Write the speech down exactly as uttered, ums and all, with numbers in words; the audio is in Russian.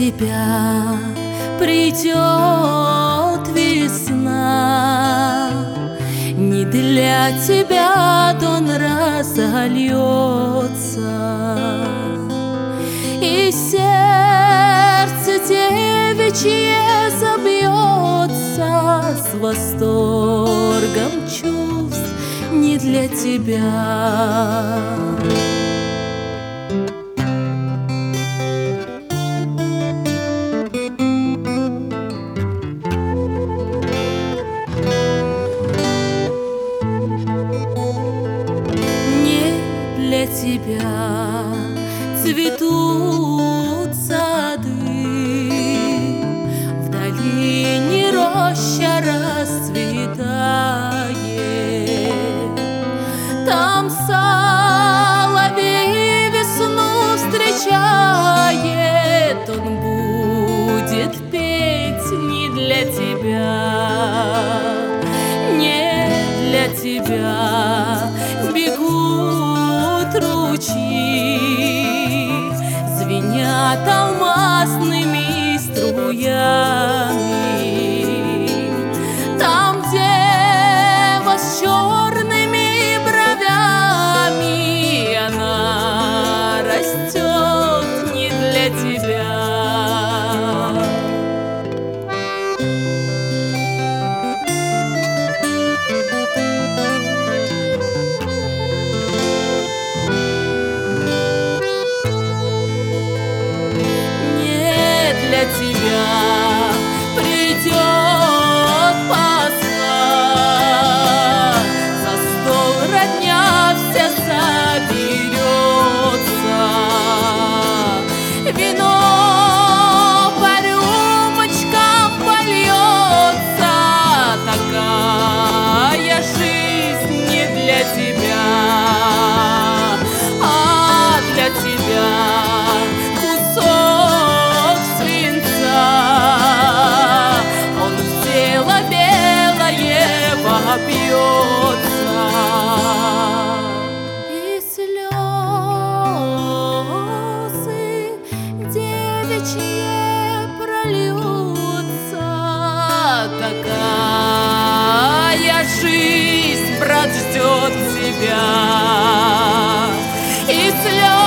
тебя придет весна, не для тебя дон разольется, и сердце девичье забьется с восторгом чувств не для тебя. Для тебя цветут сады, в долине роща расцветает, там соловей весну встречает, он будет петь не для тебя, не для тебя. Бегут ручьи, звенят алмазными струями, там дева с черными бровями, она растет не для тебя. Для тебя придет Пасха, за стол родня вся соберется, вино по рюмочкам польется, такая жизнь не для тебя, а для тебя кусок свинца, он в тело белое вопьется, и слезы девичьи прольются, такая жизнь, брат, ждет тебя, и слезы